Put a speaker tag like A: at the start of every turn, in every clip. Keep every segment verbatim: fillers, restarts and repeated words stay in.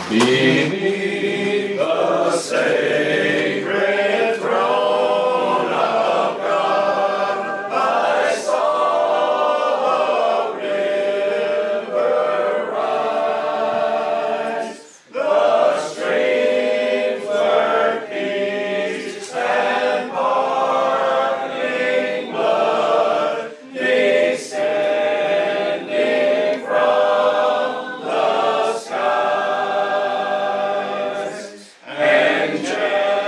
A: Beneath the sacred throne of God, I saw a river rise. The streams were peace and sparkling blood, descending from the skies. Angels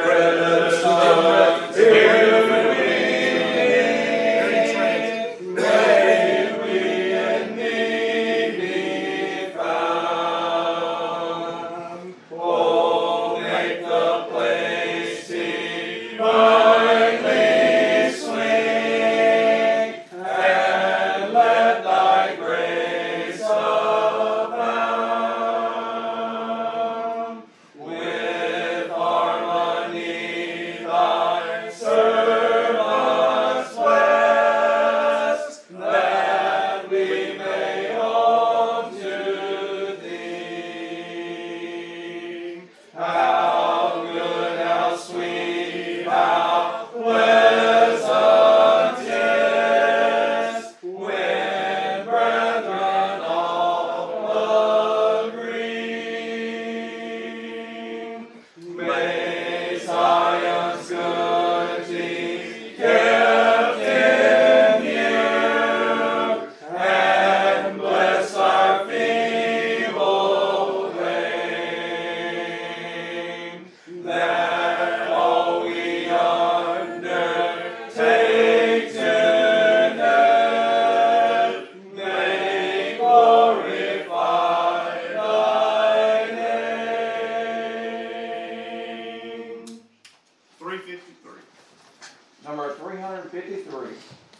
B: Number three hundred fifty-three.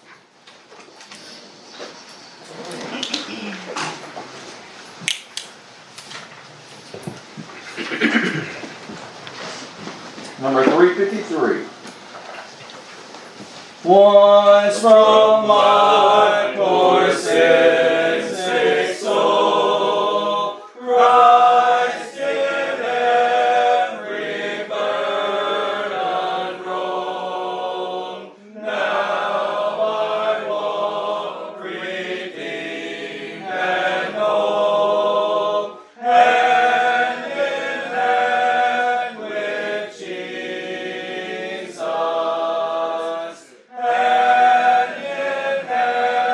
B: Number three fifty-three. Once from my poor sin sick soul, Christ did every burden roll. Now I walk redeemed and whole, hand in hand with Jesus, hand in hand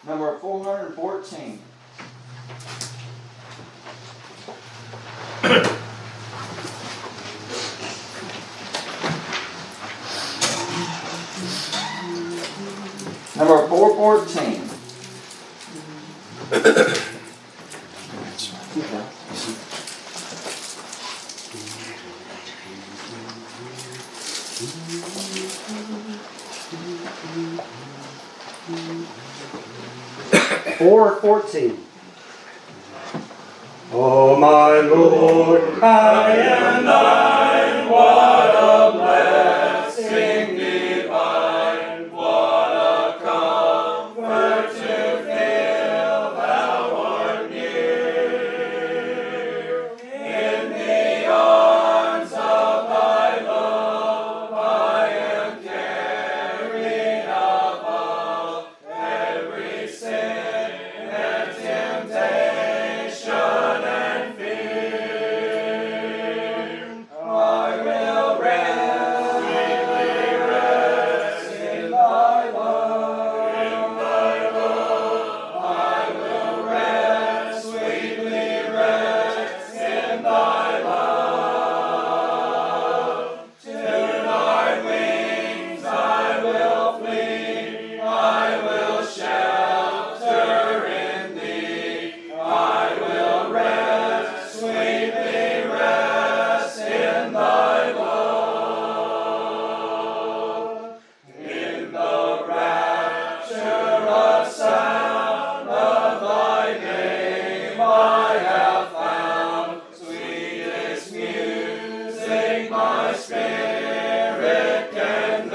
B: Number four hundred fourteen. Number four fourteen.
C: four fourteen. Oh my Lord, I am thine, what a blessing divine, what a comfort to feel thou art near. In the arms of thy love I am carried above every sin and temptation and fear. I will rest, sweetly rest in thy love. In thy love I will rest, sweetly rest in thy love. To thy wings I will flee, I will shelter in thee. I will rest, sweetly rest in thy love. In the rapturous sound of thy name I have found sweetest music my spirit can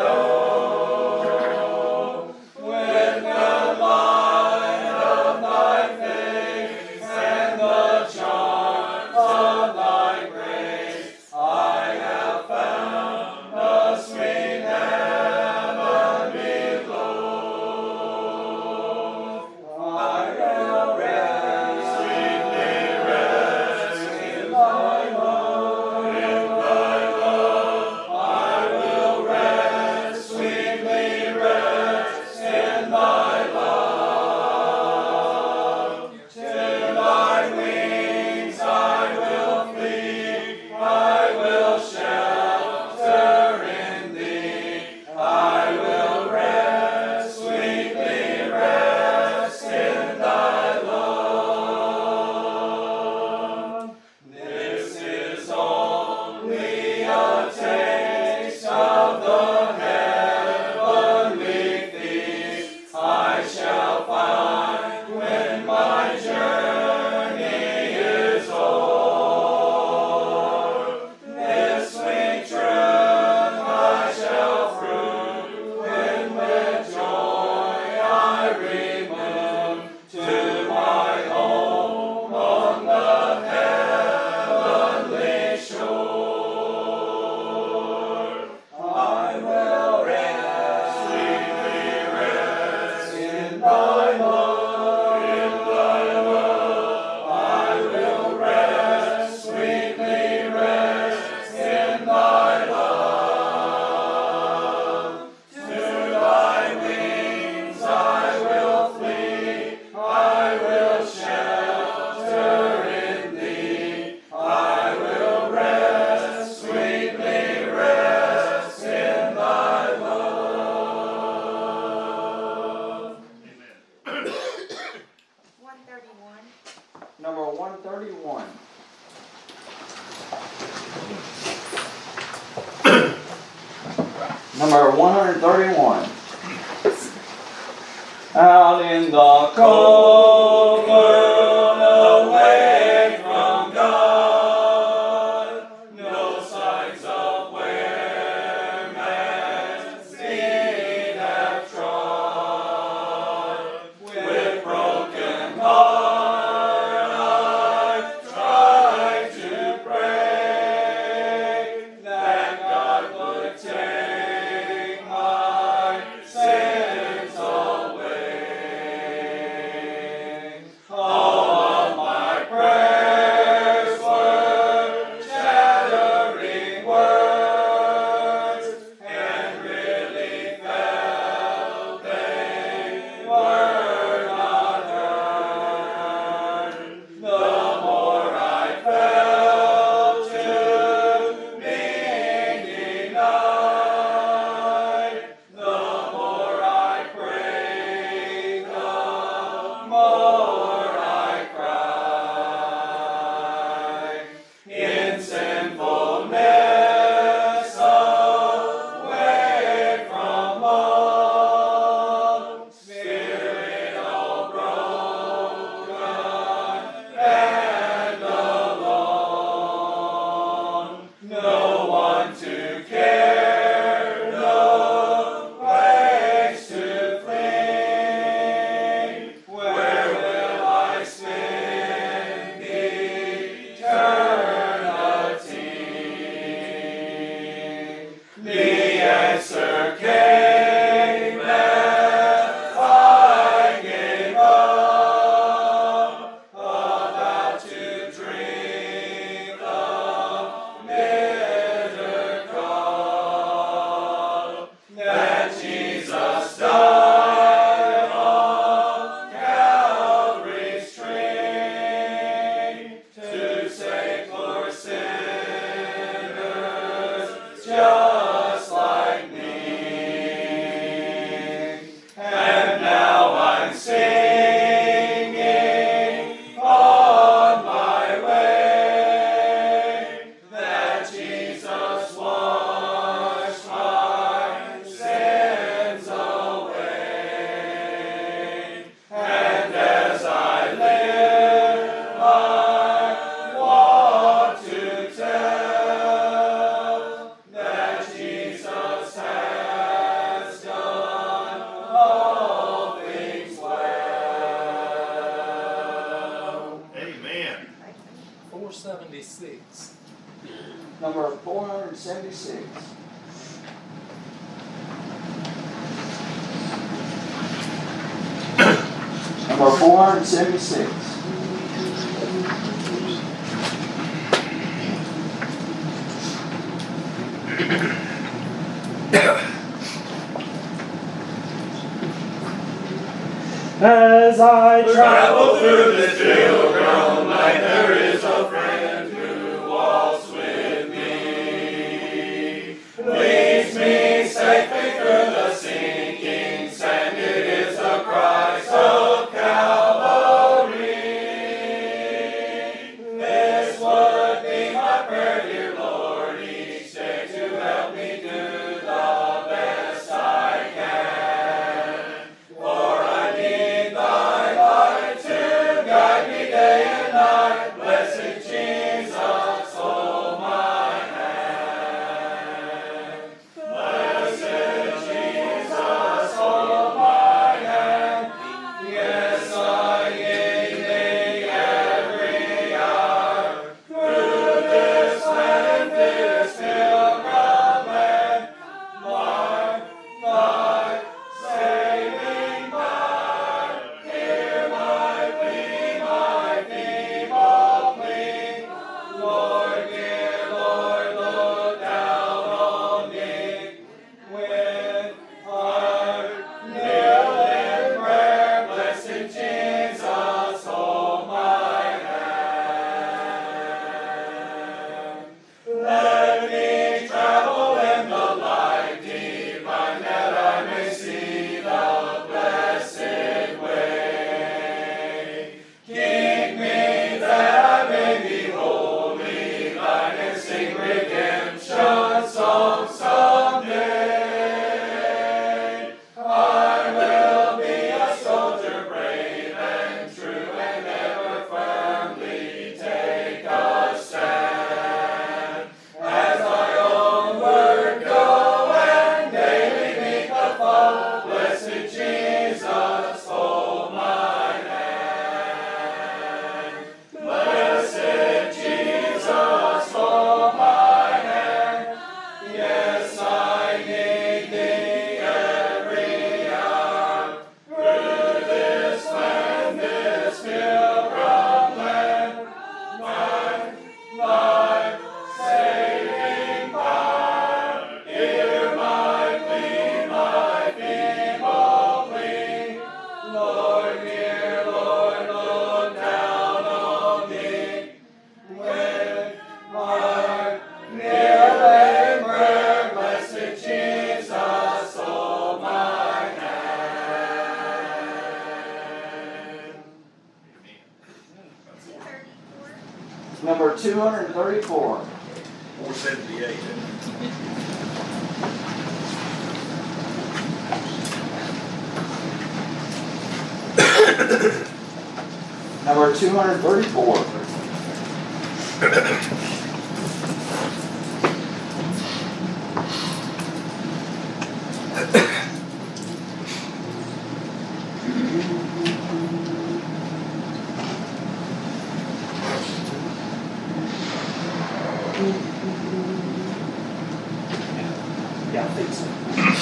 C: know. With the light of thy face and the charms of thy grace, I have found the sweet heaven below. I will rest, sweetly rest in thy love. In thy love I will rest, sweetly rest in thy love. To thy wings I will flee, I will shelter in thee. I will rest, sweetly rest in thy love. This is only a taste of the heavenly feast I shall find when my journey is o'er. This sweet truth I shall prove when with joy I remove to my home on the heavenly shore. I will rest, sweetly rest in thy love. In thy love I will rest, sweetly rest in thy love. To thy wings I will flee, I will shelter in thee. I will rest, sweetly rest in thy love.
D: one thirty-one.
B: Number one thirty-one. Number one hundred thirty-one. Out in the cold world, away from God, no signs of where man's feet have trod. With broken heart I try to pray that God would take my sins away.
C: Number four hundred seventy-six. Number four hundred seventy-six.
A: As I
B: Travel through this pilgrim night, there is a friend who walks with me. Leads me safely through the sinking sand. It is the Christ of Calvary. This would be my prayer, dear Lord, each day to help me do the best I can. For I need thy light to guide me day and night. Blessed Jesus, hold my hand. Blessed Jesus, hold my hand. Yes, I need thee every hour. Through this land and this pilgrim land, mark thy saving power. Hear my plea, my feeble plea. Lord, dear Lord, look down on me. With heart kneel in prayer, blessed Jesus, hold my hand. Let me travel in the light divine, that I may see the blessed way. Keep me that I may be wholly thine, and sing redemption songs someday. I will be a soldier brave and true, and ever firmly take a stand. As thy own word go and daily meet the foe, blessed Jesus, hold my hand. Blessed Jesus, hold my hand. Yes, I need thee every hour. Through this land, this pilgrim land, find thy saving power. Hear my plea, my feeble plea. Lord, dear Lord, look down on me. With heart kneel in prayer, blessed Jesus, hold my hand.
C: Number two hundred thirty-four.
B: four seventy-eight.
C: Number two hundred thirty-four. Yeah, I think so.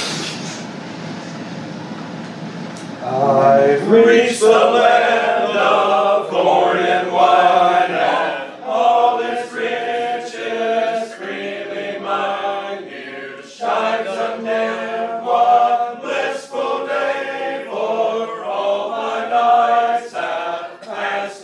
A: I've
B: Reach the land of corn and wine, and all its riches freely mine. Here shines undim one blissful day, for all my nights have passed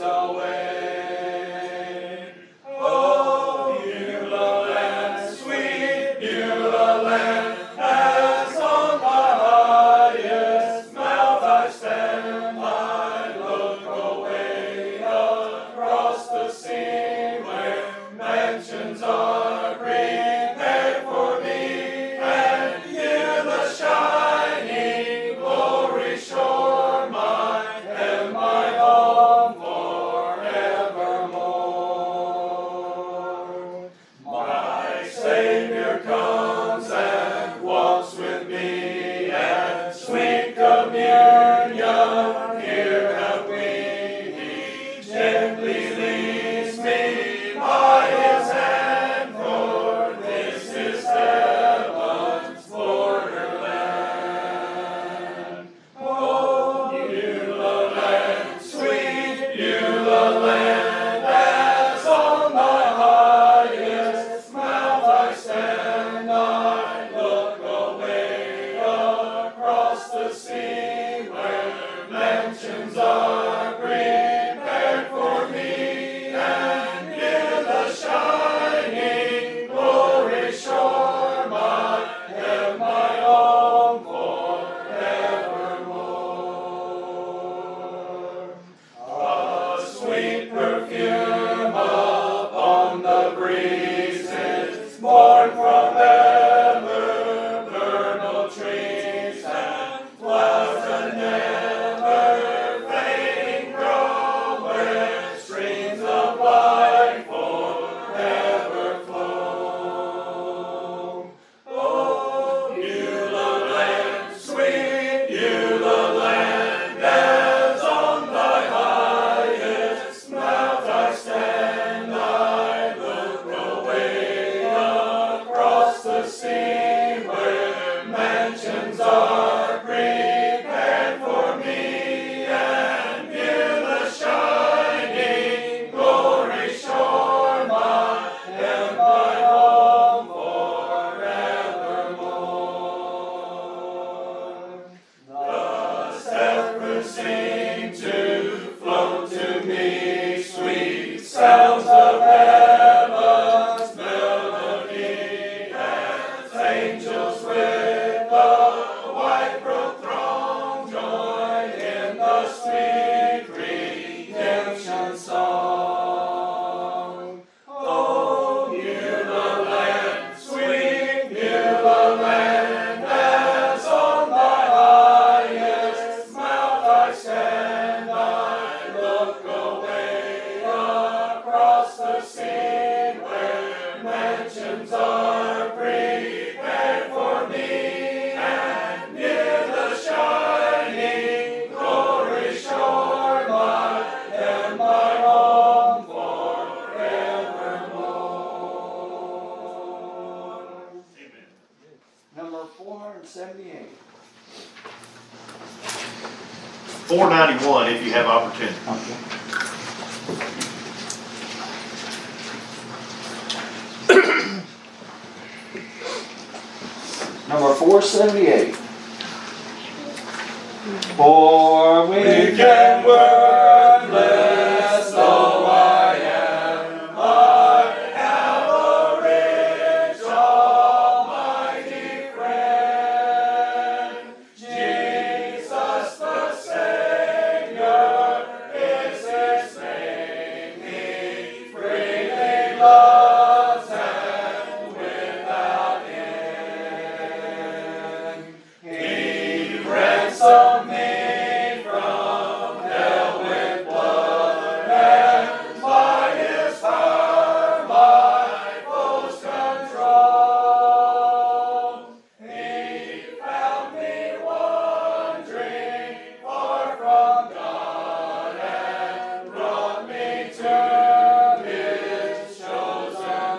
B: away. Oh, Beulah land, sweet Beulah land, as on my highest mount I stand, I look away across the sea, where mansions are prepared for me, and hear the shining glory shore, mine and my home forevermore. My Savior comes and walks with me, and sweet communion here have we. He gently leads me by his hand, for the sea where mansions are prepared for me, and near the shining glory shore, my heaven, my home forevermore. A sweet perfume upon the breezes, born from ever vernal trees, and flowers that never fading grow, where streams of life forever flow. Oh, Beulah land, sweet Beulah land, as on thy highest mount I stand, I look away across the sea where mansions are prepared for me, and near the shining glory shore, my heaven, my home forevermore. The zephyrs seem to float to me, sweet sounds of heaven's melody, as angels with the white robed throng join in the sweet redemption song. Oh, Beulah land, sweet Beulah land, as on thy highest mount I stand, I look away across the sea where mansions are prepared for me, and near the shining glory shore, my heaven, my home forevermore. Amen.
C: Number four hundred seventy-eight.
D: four ninety-one if you have opportunity.
C: Okay. Number four seventy-eight. For we can
B: Wordless though I am, I have a rich almighty friend. Jesus the Savior is his name. He freely loves and without end. He ransomed me from hell with blood, and by his power my foes control. He found me wandering far from God, and brought me to his chosen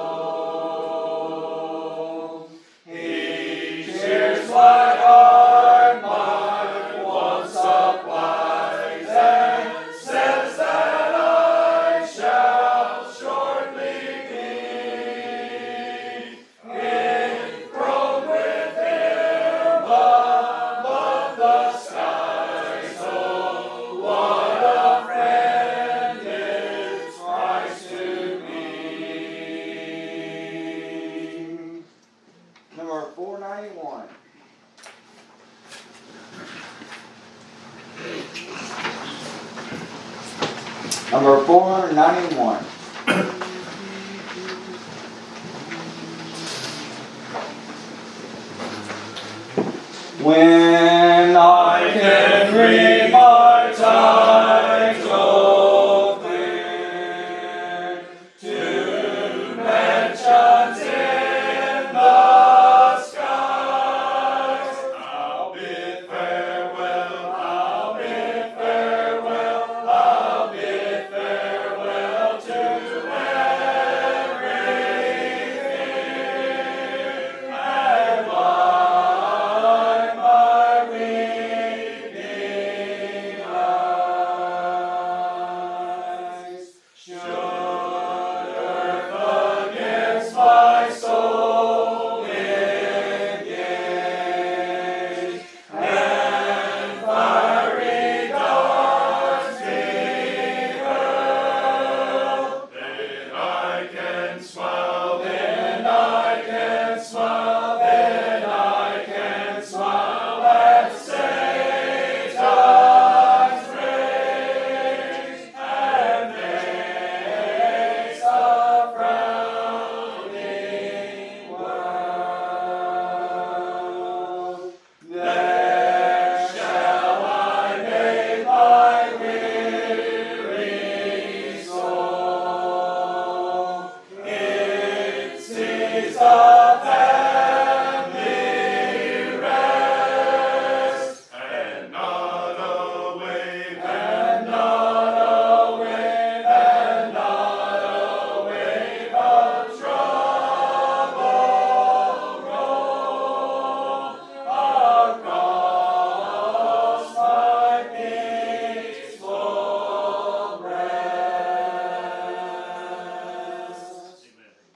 B: fold. He cheers my heart, my wants supplies, and says that I shall shortly be enthroned with him above the skies. Oh, what a friend is Christ to me.
C: number four ninety-one. Number four hundred ninety-one. When I can read